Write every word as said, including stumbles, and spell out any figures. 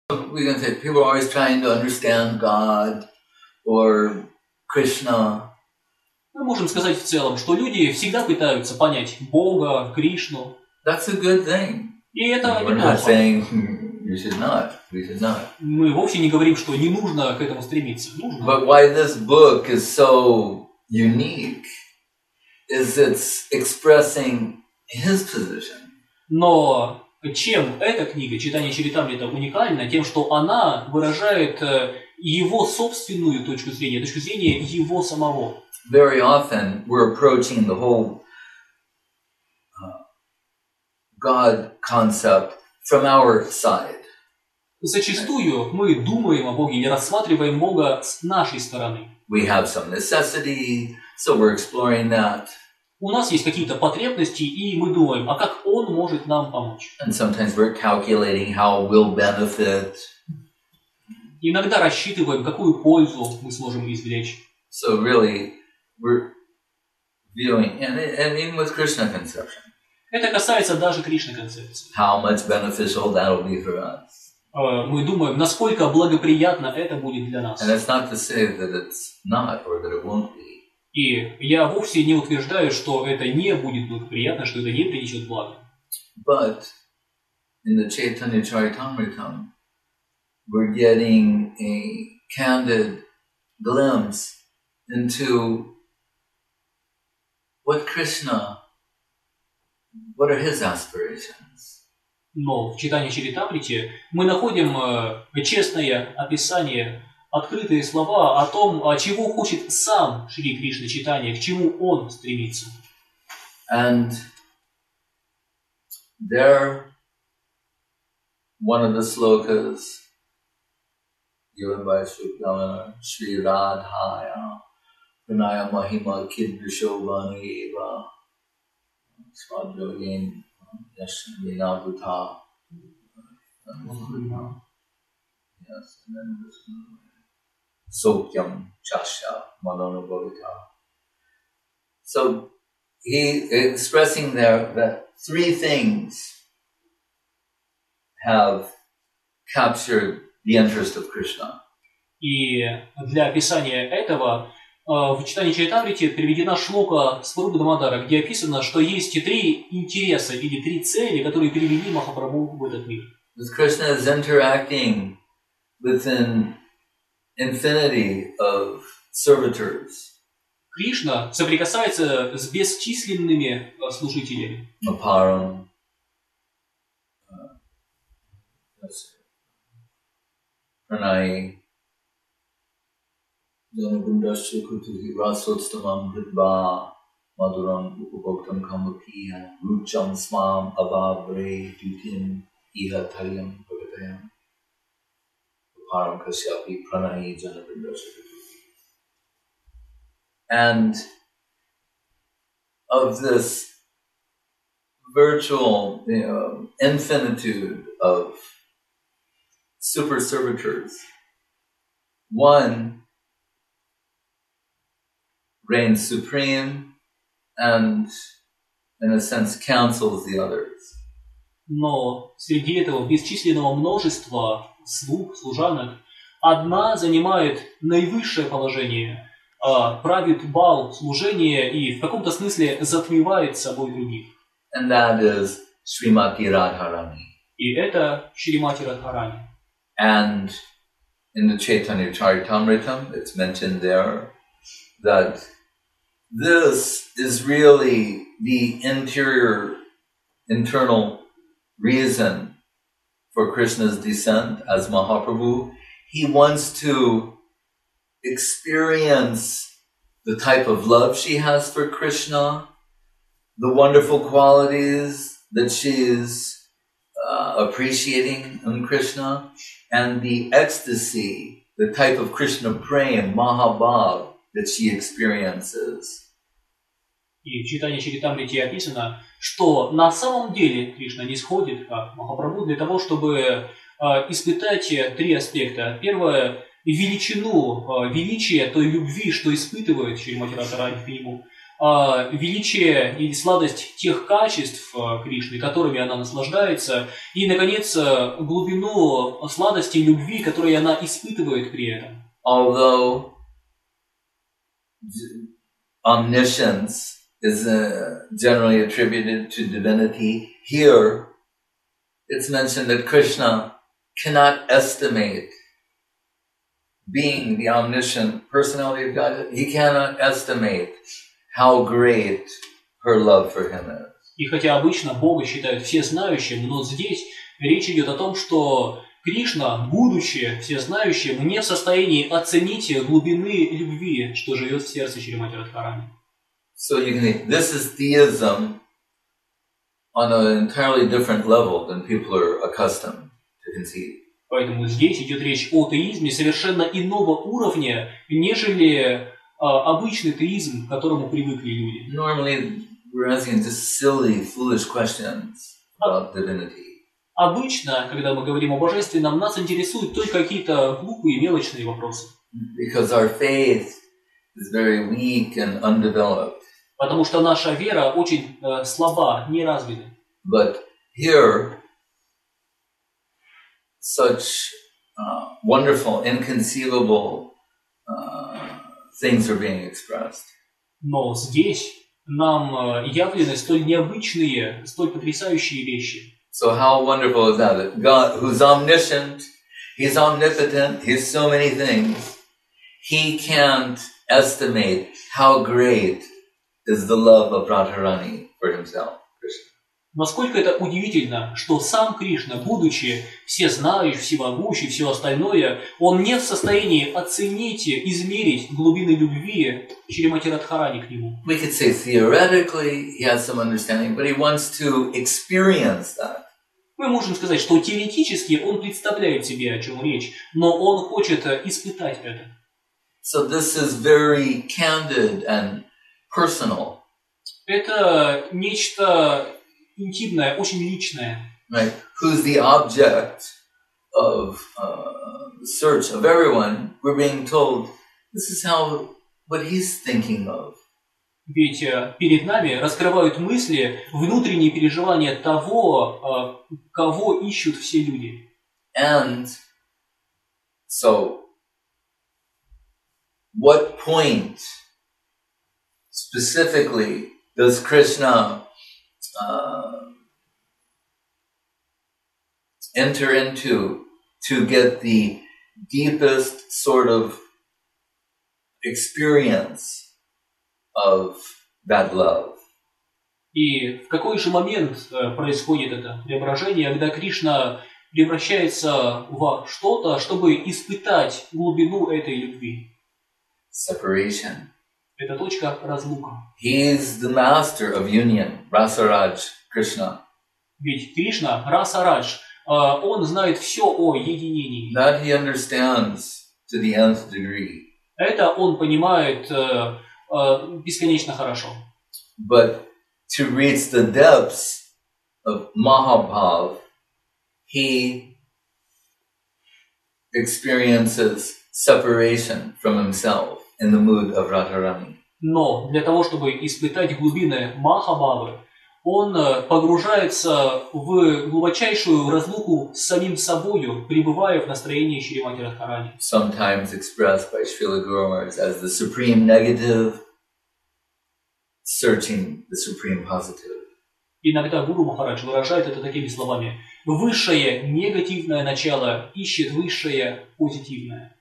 We can say people are always trying to understand God or Krishna. Мы можем сказать в целом, что люди всегда пытаются понять Бога, Кришну. That's a good thing. И это We're not неплохо. saying you should not. We should not. Мы вовсе не говорим, что не нужно к этому стремиться. Нужно. But why this book is so unique is it's expressing his position. Но чем эта книга, читание Чаритамрита, уникальна? Тем, что она выражает его собственную точку зрения, точку зрения его самого. Very often we're approaching the whole uh, God concept from our side. Зачастую мы думаем о Боге или рассматриваем Бога с нашей стороны. We have some necessity, so we're exploring that. У нас есть какие-то потребности, и мы думаем, а как Он может нам помочь? And sometimes we're calculating how we'll benefit. Иногда рассчитываем, какую пользу мы сможем извлечь. So really, we're viewing, and, and even with Krishna conception, Это касается даже Кришны концепции. how much beneficial that'll be for us. Мы думаем, насколько благоприятно это будет для нас. And it's not to say that it's not or that it won't be. И я вовсе не утверждаю, что это не будет благоприятно, что это не принесет блага. But in the Chaitanya Charitamrita, we're getting a candid glimpse into what Krishna, what are his aspirations. Но в читании Чаритамрити мы находим э, честное описание, открытые слова о том, чего хочет сам Шри Кришна читание, к чему он стремится. And there, one of the slokas given by Shuklamana, Sri Radhaya, Pranaya Mahima Kidvishovani Eva, Swadjogen, Yashamina Bhuta. Yes, and then this Sokyam Chasya Malonabhavita. So he expressing there that three things have captured the interest of Krishna. И для описания этого в читании Чаритамрити переведена шлока Сварупа Дамодара, где описано, что есть три интереса или три цели, которые перевели Махапрабху в этот мир. Krishna is interacting within infinity of servitors. Кришна соприкасается с бесчисленными служителями. Aparam, Pranai, Janagundasya Kutuhi Rasotstamam Hridva, Maduram Upabhoktam Kamapiya, Rucham Smam Avabre Dutim Iha Taryam Bhagatayam. Aparam Kasyapi Pranai Janagundasya Kutuhi. And of this virtual, you know, infinitude of super servitors, one reigns supreme and, in a sense, counsels the others. Но среди этого бесчисленного множества слуг, служанок, одна занимает наивысшее положение, правит бал служения и в каком-то смысле затмевает собой других. And that is Srimati Radharani. И это Шримати Радхарани. And in the Chaitanya Charitamrita, it's mentioned there that this is really the interior, internal reason for Krishna's descent as Mahaprabhu. He wants to experience the type of love she has for Krishna, the wonderful qualities that she is uh, appreciating in Krishna, and the ecstasy, the type of Krishna prem, Mahabhav, that she experiences. И в читании Чаритамрити описано, что на самом деле Кришна не сходит как Махапрабху для того, чтобы э, испытать три аспекта. Первое – величину, э, величие той любви, что испытывает Шримати Радхарани к нему. э, величие и сладость тех качеств э, Кришны, которыми она наслаждается, и, наконец, э, глубину сладости и любви, которую она испытывает при этом. Although omniscience is uh, generally attributed to divinity, here it's mentioned that Krishna cannot estimate, being the omniscient personality of God, he cannot estimate how great her love for him is. И хотя обычно Бога считают всезнающим, но здесь речь идет о том, что Кришна, будучи всезнающим, не в состоянии оценить глубины любви, что живет в сердце Шримати Радхарани. So you can think, this is theism on an entirely different level than people are accustomed to conceive. Поэтому здесь идет речь о теизме совершенно иного уровня, нежели а, обычный теизм, к которому привыкли люди. Normally, we're asking just silly, foolish questions about divinity. Обычно, когда мы говорим о божественном, нас интересуют только какие-то глупые, мелочные вопросы. Because our faith is very weak and undeveloped. Потому что наша вера очень э, слаба, не развита. But here, such uh, wonderful, inconceivable uh, things are being expressed. Но здесь нам э, явлены столь необычные, столь потрясающие вещи. So how wonderful is that? That God, who's omniscient, He's omnipotent, He's so many things, He can't estimate how great is the love of Radharani for Himself, Krishna. Насколько это удивительно, что сам Кришна, будучи всезнающий, всемогущий, все остальное, он не в состоянии оценить, измерить глубины любви Шримати Радхарани к нему. We could say theoretically he has some understanding, but he wants to experience that. Мы можем сказать, что теоретически он представляет себе, о чем речь, но он хочет испытать это. So this is very candid and personal. Это нечто интимное, очень личное. Right? Who's the object of uh, search of everyone? We're being told this is how what he's thinking of. Ведь перед нами раскрывают мысли, внутренние переживания того, кого ищут все люди. And so, what point specifically does Krishna uh, enter into to get the deepest sort of experience of that love? И в какой же момент происходит это преображение, когда Кришна превращается во что-то, чтобы испытать глубину этой любви? Separation. Это точка разлука. He is the master of union, Rasaraj Krishna. Ведь Кришна, Расарадж, он знает все о единении. That he understands to the nth degree. Это он понимает бесконечно хорошо. But to reach the depths of Mahabhav, he experiences separation from himself in the mood of Radharani. Но для того, чтобы испытать глубины Махабхавы, он погружается в глубочайшую разлуку с самим собою, пребывая в настроении Шримати Радхарани. Sometimes expressed by Srila Guru Maharaj as the supreme negative, searching the supreme positive. Иногда Гуру Махарадж выражает это такими словами: высшее негативное начало ищет высшее позитивное.